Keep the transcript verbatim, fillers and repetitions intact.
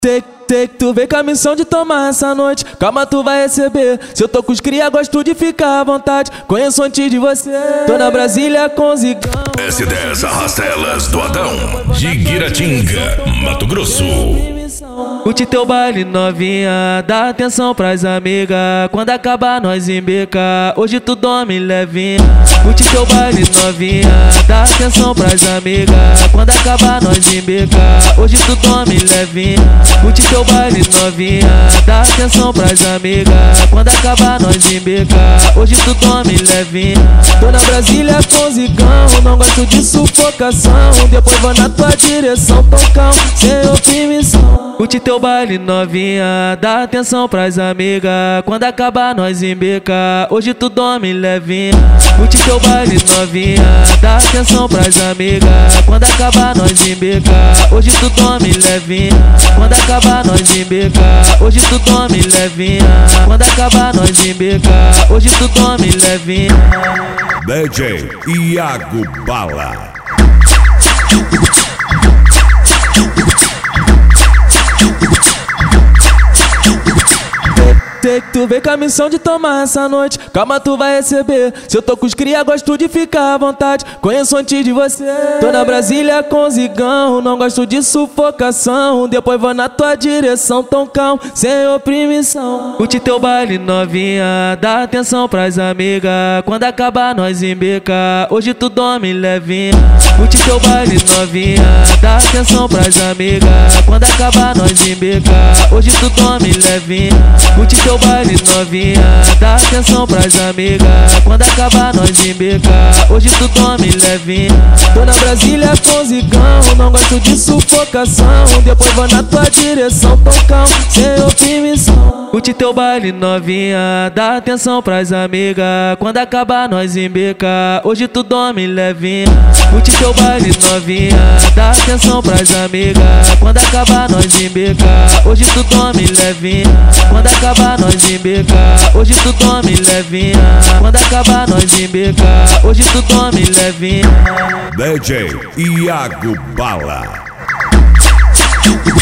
Sei, sei que tu veio com a missão de tomar essa noite. Calma, tu vai receber. Se eu tô com os cria, gosto de ficar à vontade. Conheço antes de você. Tô na Brasília com Zigão. S dez arrasta elas do Adão, de Guiratinga, Mato Grosso. Curte teu baile novinha, dá atenção pras amigas. Quando acabar nós embeca, hoje tu dorme levinha. Curte teu baile novinha, dá atenção pras amigas. Quando acabar nós embeca, hoje tu dorme levinha. Curte teu baile novinha, dá atenção pras amigas. Quando acabar nós embeca, hoje tu dorme levinha. Tô na Brasília com Zigão, não gosto de sufocação. Depois vou na tua direção, tocão, sem oprimição. Curte teu baile novinha, dá atenção pras amigas. Quando acabar nós embeca, hoje tu dorme levinha. Curte teu baile novinha, dá atenção pras amigas. Quando acabar nós embeca, hoje tu dorme levinha. Quando acabar nós embeca, hoje tu dorme levinha. Quando acabar nós embeca, hoje tu dorme levinha. D J Iago Bala. Sei que tu veio com a missão de tomar essa noite. Calma, tu vai receber. Se eu tô com os cria, gosto de ficar à vontade. Conheço antes de você. Tô na Brasília com Zigão, não gosto de sufocação. Depois vou na tua direção, tão calmo, sem oprimição. Curte teu baile novinha, dá atenção pras amigas. Quando acabar nós embeca, hoje tu dorme levinha. Curte teu baile novinha, dá atenção pras amigas. Quando acabar nós embeca, hoje tu dorme levinha. Curte teu baile novinha, dá atenção pras amigas. Quando acabar nós embeca, hoje tu dorme levinha. Tô na Brasília com Zigão, não gosto de sufocação. Depois vou na tua direção, tão calmo, sem oprimição. Curte teu baile novinha, dá atenção pras amigas. Quando acabar nós embeca, hoje tu dorme levinha. Curte teu baile novinha, dá atenção pras amigas. Quando acabar nós embeca, hoje tu dorme levinha. Quando acabar nós embeca, hoje tu dorme levinha. Quando acabar nós embeca, hoje tu dorme levinha. D J Iago Bala.